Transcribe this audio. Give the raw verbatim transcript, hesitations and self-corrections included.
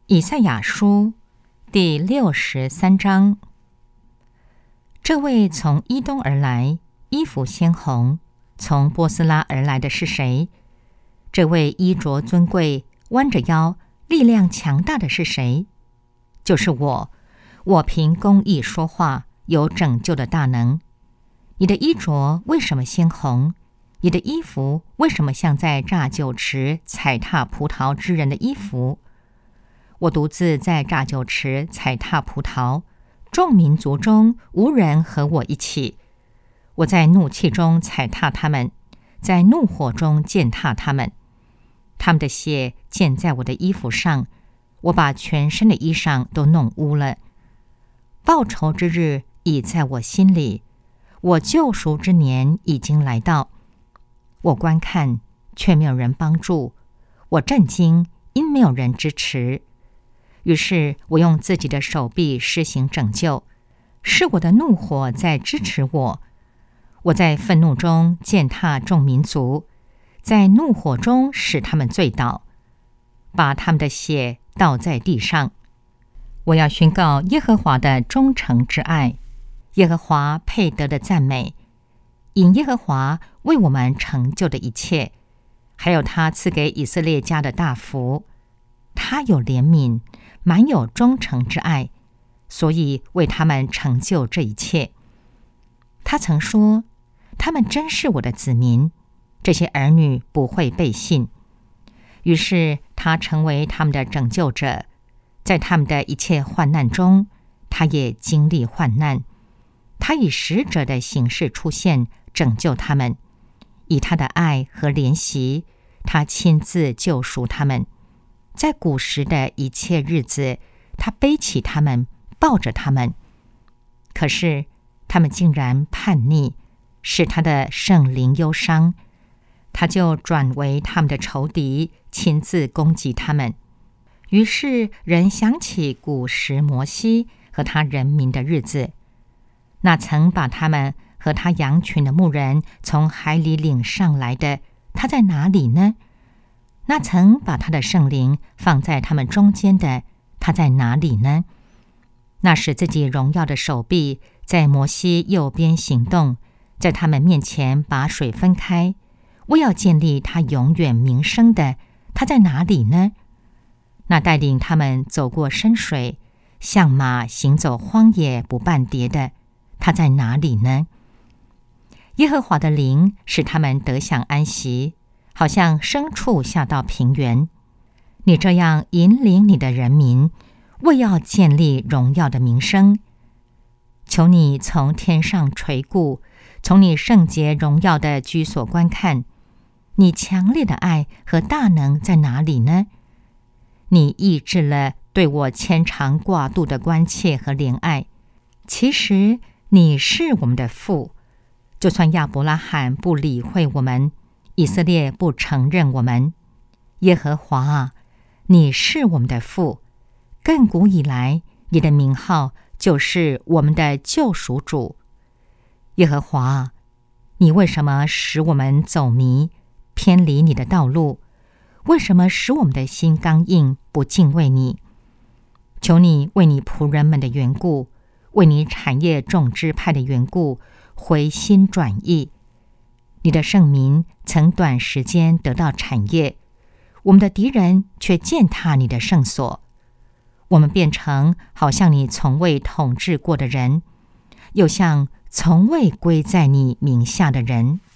以赛亚书第六十三章。这位从伊东而来，衣服鲜红，从波斯拉而来的是谁？这位衣着尊贵，弯着腰，力量强大的是谁？就是我，我凭公义说话，有拯救的大能。你的衣着为什么鲜红？你的衣服为什么像在榨酒池踩踏葡萄之人的衣服？我独自在榨酒池踩踏葡萄，众民族中无人和我一起。我在怒气中踩踏他们，在怒火中践踏他们。他们的血溅在我的衣服上，我把全身的衣裳都弄污了。报仇之日已在我心里，我救赎之年已经来到。我观看，却没有人帮助；我震惊，因没有人支持。于是我用自己的手臂施行拯救，是我的怒火在支持我。我在愤怒中践踏众民族，在怒火中使他们醉倒，把他们的血倒在地上。我要宣告耶和华的忠诚之爱，耶和华配得的赞美，因耶和华为我们成就的一切，还有他赐给以色列家的大福。他有怜悯，满有忠诚之爱，所以为他们成就这一切。他曾说，他们真是我的子民，这些儿女不会背信。于是他成为他们的拯救者，在他们的一切患难中，他也经历患难。他以使者的形式出现，拯救他们，以他的爱和怜惜，他亲自救赎他们。在古时的一切日子，他背起他们，抱着他们。可是他们竟然叛逆，使他的圣灵忧伤，他就转为他们的仇敌，亲自攻击他们。于是人想起古时摩西和他人民的日子，那曾把他们和他羊群的牧人从海里领上来的，他在哪里呢？那曾把他的圣灵放在他们中间的，他在哪里呢？那使自己荣耀的手臂在摩西右边行动，在他们面前把水分开，为要建立他永远名声的，他在哪里呢？那带领他们走过深水，像马行走荒野不半跌的，他在哪里呢？耶和华的灵使他们得享安息，好像牲畜下到平原。你这样引领你的人民，为要建立荣耀的名声。求你从天上垂顾，从你圣洁荣耀的居所观看，你强烈的爱和大能在哪里呢？你抑制了对我牵肠挂肚的关切和怜爱。其实你是我们的父，就算亚伯拉罕不理会我们，以色列不承认我们，耶和华啊，你是我们的父，亘古以来，你的名号就是我们的救赎主。耶和华啊，你为什么使我们走迷，偏离你的道路？为什么使我们的心刚硬，不敬畏你？求你为你仆人们的缘故，为你产业众支派的缘故，回心转意。你的圣民曾短时间得到产业，我们的敌人却践踏你的圣所。我们变成好像你从未统治过的人，又像从未归在你名下的人。